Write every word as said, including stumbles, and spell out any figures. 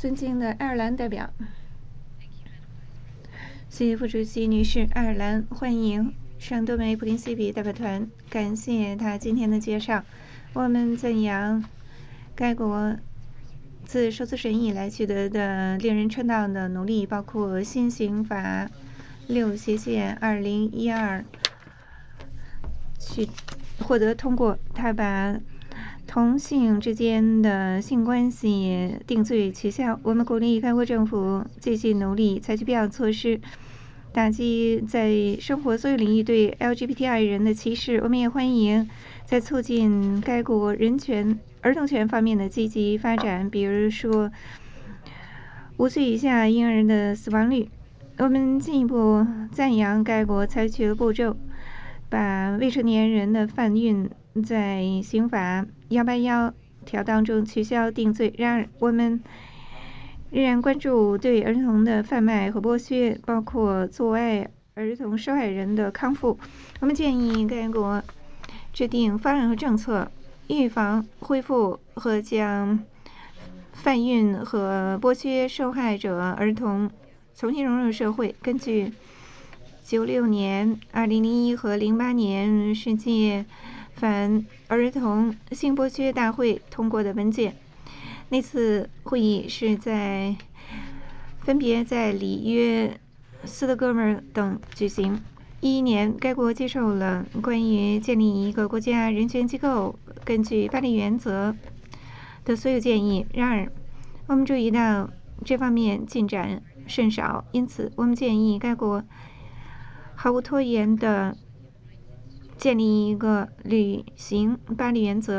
尊敬的爱尔兰代表，谢谢副主席女士，爱尔兰欢迎圣多美普林西比代表团，感谢他今天的介绍。我们赞扬该国自首次审议以来取得的令人称道的努力，包括新刑法六斜线二零一二取获得通过，他把同性之间的性关系定罪取消。我们鼓励该国政府继续努力，采取必要措施，打击在生活所有领域对 L G B T I 人的歧视。我们也欢迎在促进该国人权、儿童权方面的积极发展，比如说五岁以下婴儿的死亡率。我们进一步赞扬该国采取的步骤，把未成年人的贩运在刑法一八一条当中取消定罪。然而，我们仍然关注对儿童的贩卖和剥削，包括阻碍儿童受害人的康复。我们建议该国制定方案和政策，预防、恢复和将贩运和剥削受害者儿童重新融入社会。根据九六年、二零零一和零八年世界反儿童性剥削大会通过的文件，那次会议是在分别在里约、斯德哥尔摩等举行。一一年，该国接受了关于建立一个国家人权机构根据巴黎原则的所有建议。然而，我们注意到这方面进展甚少，因此我们建议该国毫无拖延地建立一个履行巴黎原则